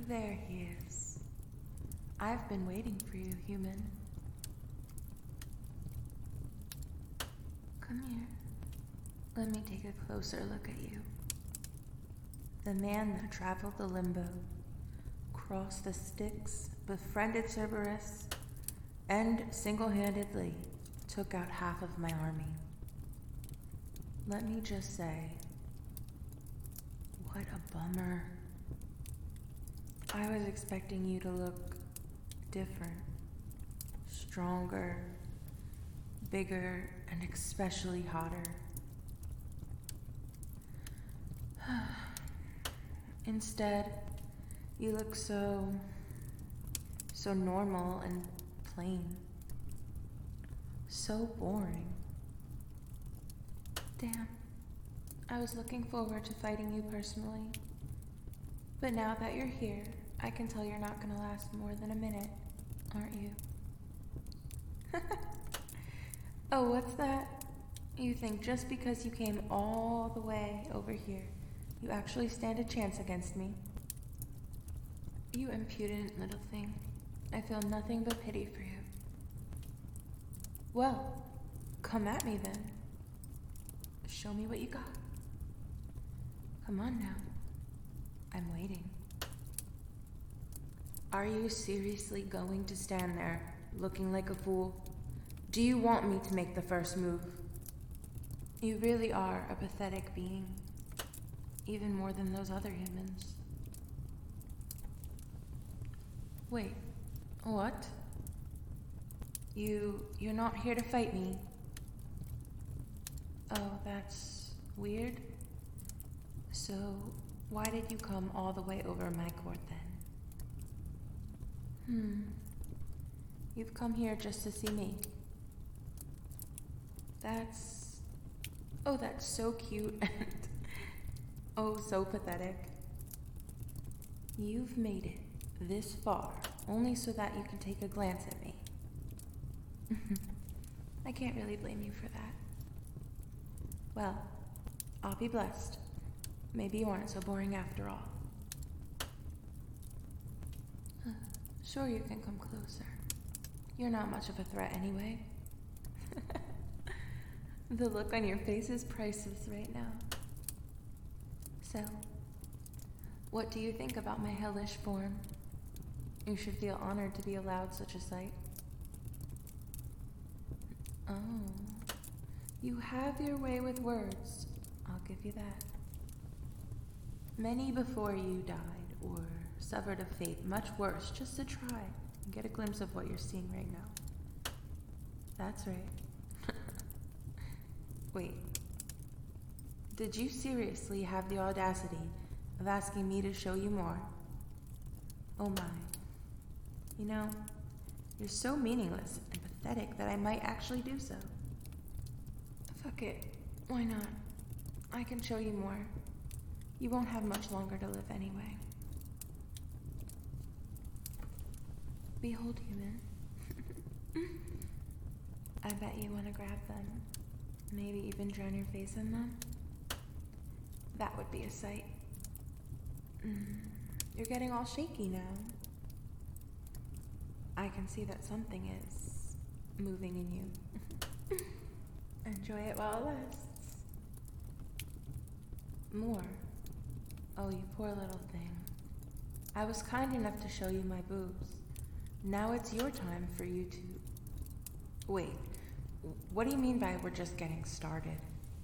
There he is. I've been waiting for you, human. Come here. Let me take a closer look at you. The man that traveled the limbo, crossed the Styx, befriended Cerberus, and single-handedly took out half of my army. Let me just say, what a bummer. I was expecting you to look different, stronger, bigger, and especially hotter. Instead, you look so normal and plain. So boring. Damn. I was looking forward to fighting you personally. But now that you're here, I can tell you're not gonna last more than a minute, aren't you? Oh, what's that? You think just because you came all the way over here, you actually stand a chance against me? You impudent little thing. I feel nothing but pity for you. Well, come at me then. Show me what you got. Come on now. I'm waiting. Are you seriously going to stand there, looking like a fool? Do you want me to make the first move? You really are a pathetic being. Even more than those other humans. Wait, what? You're not here to fight me? Oh, that's weird. So, why did you come all the way over my court then? You've come here just to see me. That's so cute and oh, so pathetic. You've made it this far only so that you can take a glance at me. I can't really blame you for that. Well, I'll be blessed. Maybe you aren't so boring after all. Sure, you can come closer. You're not much of a threat anyway. The look on your face is priceless right now. So, what do you think about my hellish form? You should feel honored to be allowed such a sight. Oh, you have your way with words. I'll give you that. Many before you died or suffered a fate much worse just to try and get a glimpse of what you're seeing right now. That's right. Wait, did you seriously have the audacity of asking me to show you more? Oh my. You know, you're so meaningless and pathetic that I might actually do so. Fuck it. Why not? I can show you more. You won't have much longer to live anyway. Behold, human. I bet you want to grab them. Maybe even drown your face in them. That would be a sight. You're getting all shaky now. I can see that something is moving in you. Enjoy it while it lasts. More. Oh, you poor little thing. I was kind enough to show you my boobs. Now it's your time for you to... Wait, what do you mean by we're just getting started?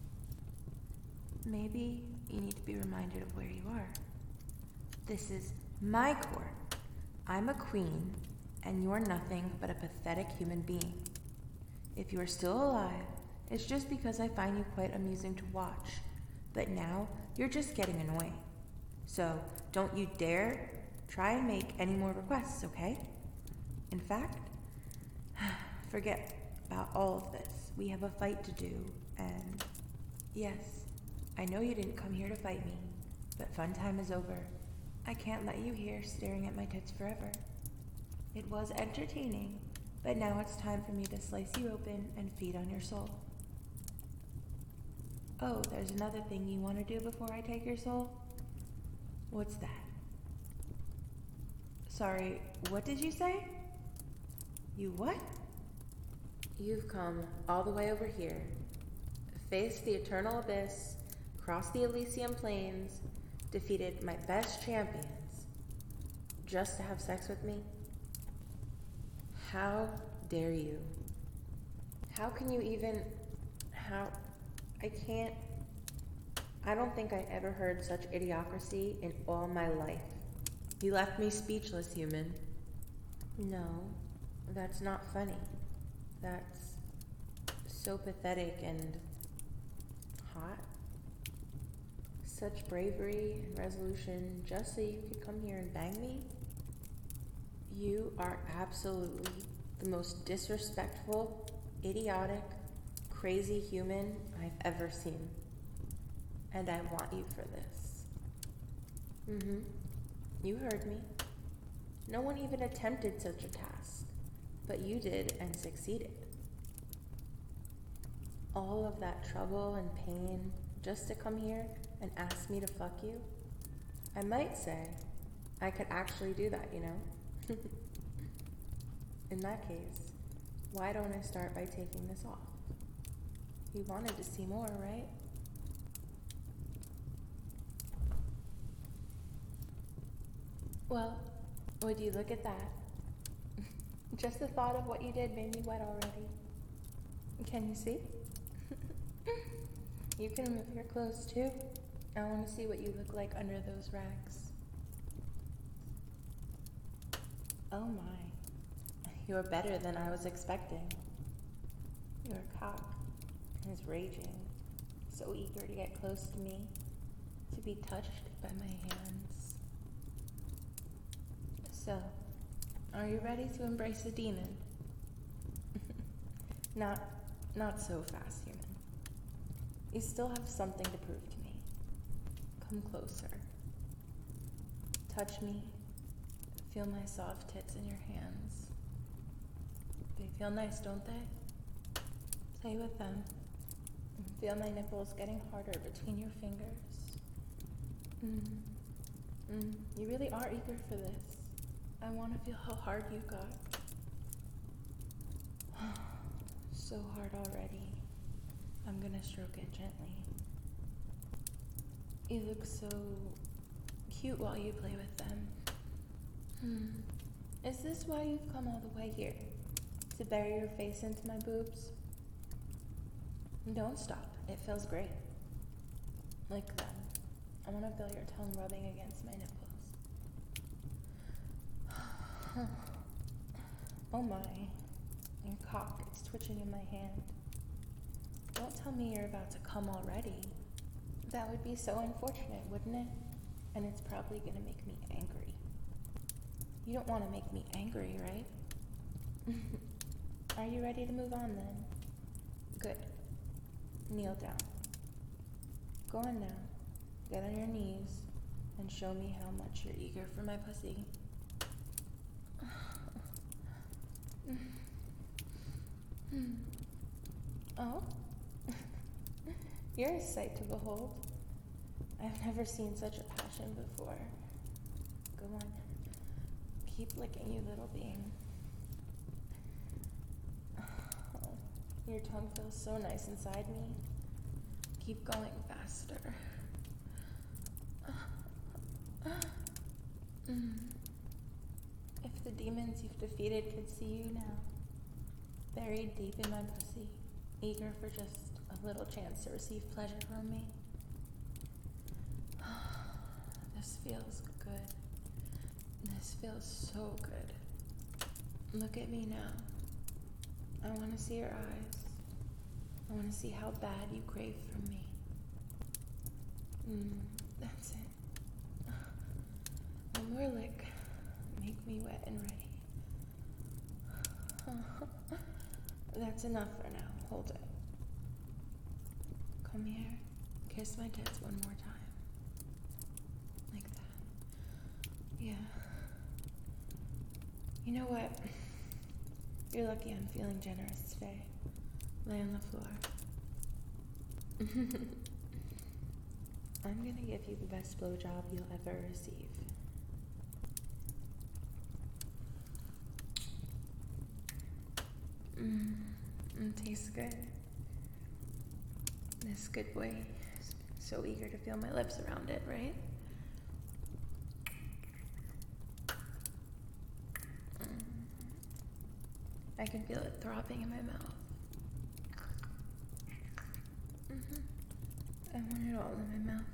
Maybe you need to be reminded of where you are. This is my court. I'm a queen, and you're nothing but a pathetic human being. If you are still alive, it's just because I find you quite amusing to watch. But now, you're just getting annoying. So, don't you dare try and make any more requests, okay? In fact, forget about all of this. We have a fight to do, and yes, I know you didn't come here to fight me, but fun time is over. I can't let you here staring at my tits forever. It was entertaining, but now it's time for me to slice you open and feed on your soul. Oh, there's another thing you want to do before I take your soul? What's that? Sorry, what did you say? You what? You've come all the way over here, faced the eternal abyss, crossed the Elysium plains, defeated my best champions, just to have sex with me? How dare you? How can you even... I don't think I ever heard such idiocracy in all my life. You left me speechless, human. No, that's not funny. That's so pathetic and hot. Such bravery and resolution just so you could come here and bang me? You are absolutely the most disrespectful, idiotic, crazy human I've ever seen. And I want you for this. You heard me. No one even attempted such a task, but you did and succeeded. All of that trouble and pain just to come here and ask me to fuck you? I might say I could actually do that, you know? In that case, why don't I start by taking this off? You wanted to see more, right? Well, would you look at that? Just the thought of what you did made me wet already. Can you see? You can remove your clothes too. I want to see what you look like under those rags. Oh my. You're better than I was expecting. Your cock is raging, so eager to get close to me, to be touched by my hands. So, are you ready to embrace the demon? Not so fast, human. You still have something to prove to me. Come closer. Touch me. Feel my soft tits in your hands. They feel nice, don't they? Play with them. Feel my nipples getting harder between your fingers. You really are eager for this. I want to feel how hard you got. So hard already. I'm gonna stroke it gently. You look so cute while you play with them. Is this why you've come all the way here? To bury your face into my boobs? Don't stop. It feels great. Like them. I want to feel your tongue rubbing against my nipples. Oh my. Your cock is twitching in my hand. Don't tell me you're about to come already. That would be so unfortunate, wouldn't it? And it's probably gonna make me angry. You don't want to make me angry, right? Are you ready to move on then? Good. Kneel down. Go on now. Get on your knees and show me how much you're eager for my pussy. Oh? You're a sight to behold. I've never seen such a passion before. Go on. Keep licking, you little being. Oh, your tongue feels so nice inside me. Keep going faster. If the demons you've defeated could see you now, buried deep in my pussy, eager for just a little chance to receive pleasure from me. This feels good. This feels so good. Look at me now. I want to see your eyes. I want to see how bad you crave for me. That's it. One more lick. Make me wet and ready. That's enough for now. Hold it. Come here. Kiss my tits one more time. Like that. Yeah. You know what? You're lucky I'm feeling generous today. Lay on the floor. I'm gonna give you the best blowjob you'll ever receive. It tastes good. This good boy is so eager to feel my lips around it, right? I can feel it throbbing in my mouth. I want it all in my mouth.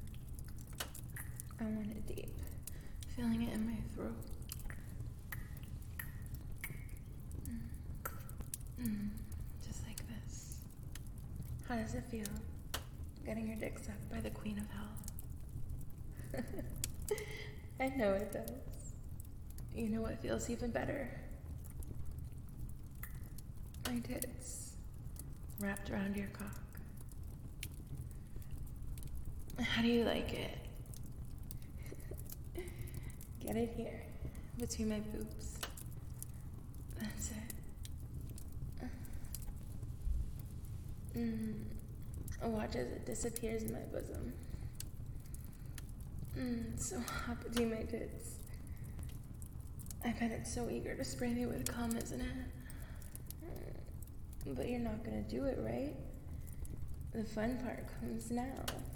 I want it deep, feeling it in my throat. Just like this. How does it feel, getting your dick sucked by the queen of hell? I know it does. You know what feels even better? My tits wrapped around your cock. How do you like it? Get it here, between my boobs. That's it. Watch as it disappears in my bosom. It's so hot between my tits. I bet it's so eager to spray me with cum, isn't it? But you're not gonna do it, right? The fun part comes now.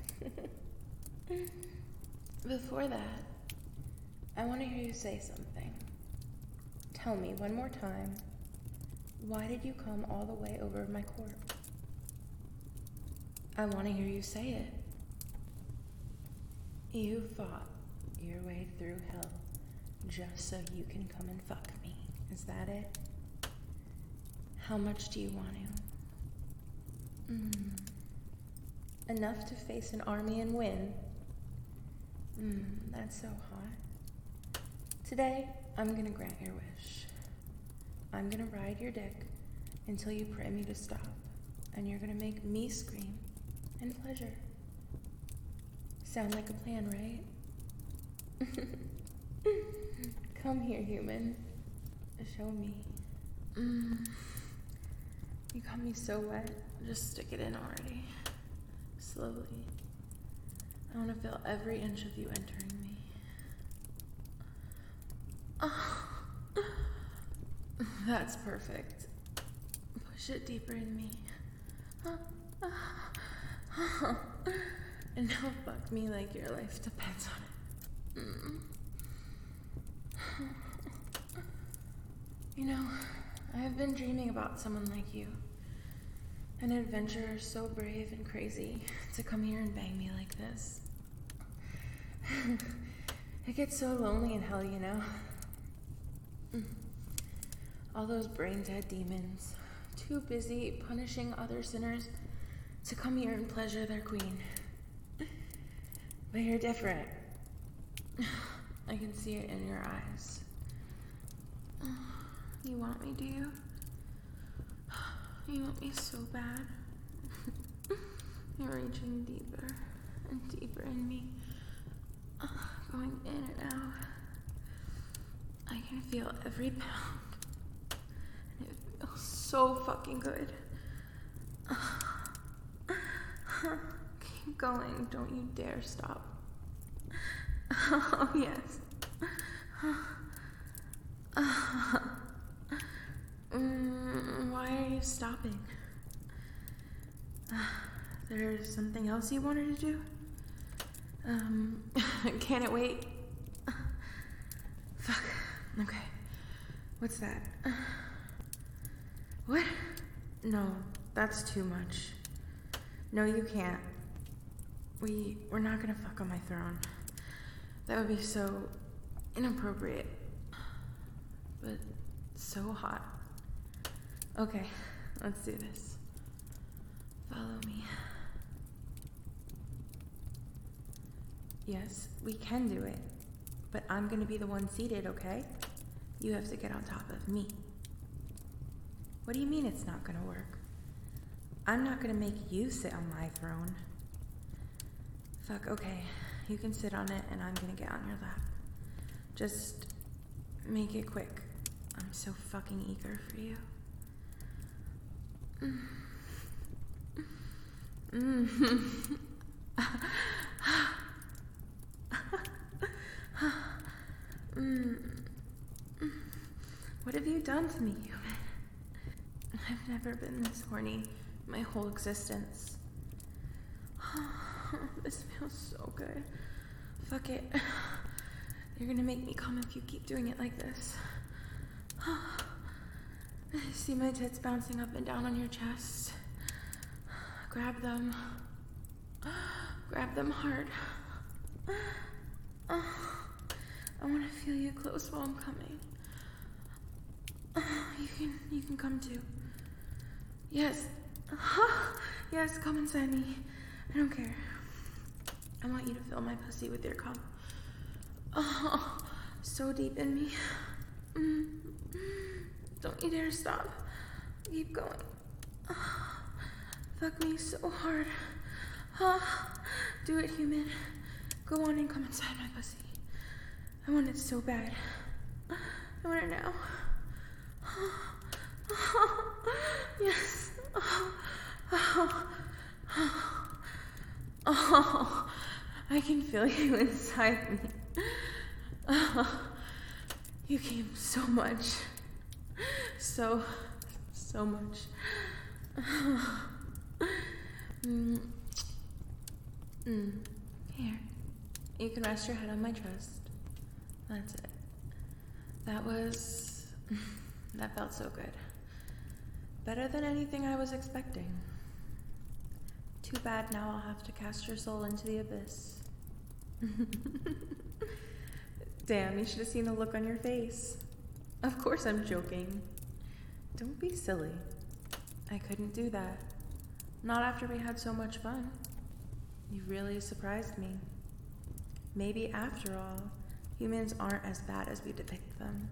Before that, I want to hear you say something. Tell me one more time, why did you come all the way over my corpse? I want to hear you say it. You fought your way through hell just so you can come and fuck me. Is that it? How much do you want to? Enough to face an army and win? That's so hot. Today, I'm gonna grant your wish. I'm gonna ride your dick until you pray me to stop, and you're gonna make me scream in pleasure. Sound like a plan, right? Come here, human. Show me. You got me so wet. Just stick it in already. Slowly. I want to feel every inch of you entering me. Oh, that's perfect. Push it deeper in me. And now fuck me like your life depends on it. You know, I've been dreaming about someone like you. An adventurer so brave and crazy to come here and bang me like this. It gets so lonely in hell, you know? All those brain-dead demons, too busy punishing other sinners to come here and pleasure their queen. But you're different. I can see it in your eyes. You want me, do you? You want me so bad. You're reaching deeper and deeper in me. Going in and out. I can feel every pound. And it feels so fucking good. Keep going. Don't you dare stop. Oh, yes. Why are you stopping? There's something else you wanted to do? Can it wait? Fuck. Okay. What's that? What? No, that's too much. No, you can't. We're not gonna fuck on my throne. That would be so inappropriate. But so hot. Okay, let's do this. Follow me. Yes, we can do it. But I'm gonna be the one seated, okay? You have to get on top of me. What do you mean it's not gonna work? I'm not gonna make you sit on my throne. Fuck, okay. You can sit on it and I'm gonna get on your lap. Just make it quick. I'm so fucking eager for you. What have you done to me, human? I've never been this horny my whole existence. This feels so good. Fuck it. You're gonna make me come if you keep doing it like this. See my tits bouncing up and down on your chest. Grab them. Grab them hard. I want to feel you close while I'm coming. You can come too. Yes. Yes, come inside me. I don't care. I want you to fill my pussy with your cum. Oh, so deep in me. Don't you dare stop. Keep going. Fuck me so hard. Do it, human. Go on and come inside my pussy. I want it so bad. I want it now. Yes. Oh, I can feel you inside me. You came so much. So much. Here. You can rest your head on my chest. That's it. That felt so good. Better than anything I was expecting. Too bad now I'll have to cast your soul into the abyss. Damn, you should have seen the look on your face. Of course I'm joking. Don't be silly. I couldn't do that. Not after we had so much fun. You really surprised me. Maybe after all, humans aren't as bad as we depict them.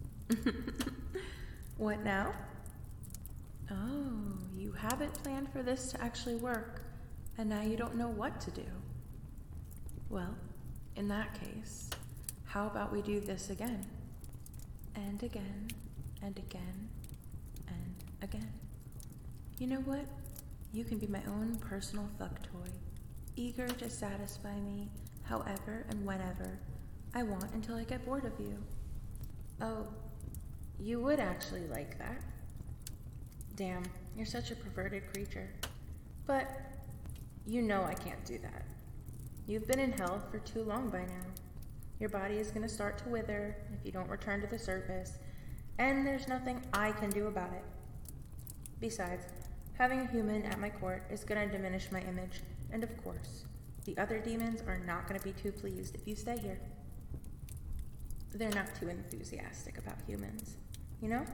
What now? Oh, you haven't planned for this to actually work, and now you don't know what to do. Well, in that case, how about we do this again? And again, and again, and again. You know what? You can be my own personal fuck toy, eager to satisfy me however and whenever I want until I get bored of you. Oh, you would actually like that. Damn, you're such a perverted creature. But you know I can't do that. You've been in hell for too long by now. Your body is going to start to wither if you don't return to the surface, and there's nothing I can do about it. Besides, having a human at my court is going to diminish my image, and of course, the other demons are not going to be too pleased if you stay here. They're not too enthusiastic about humans, you know?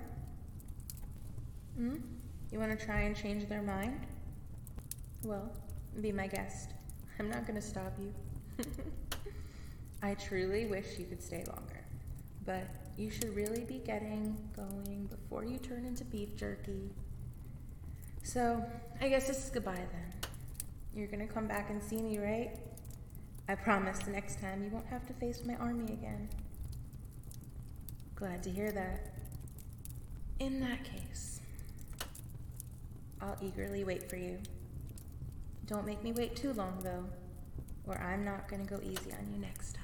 You want to try and change their mind? Well, be my guest. I'm not going to stop you. I truly wish you could stay longer, but you should really be getting going before you turn into beef jerky. So, I guess this is goodbye then. You're going to come back and see me, right? I promise the next time you won't have to face my army again. Glad to hear that. In that case, I'll eagerly wait for you. Don't make me wait too long, though, or I'm not going to go easy on you next time.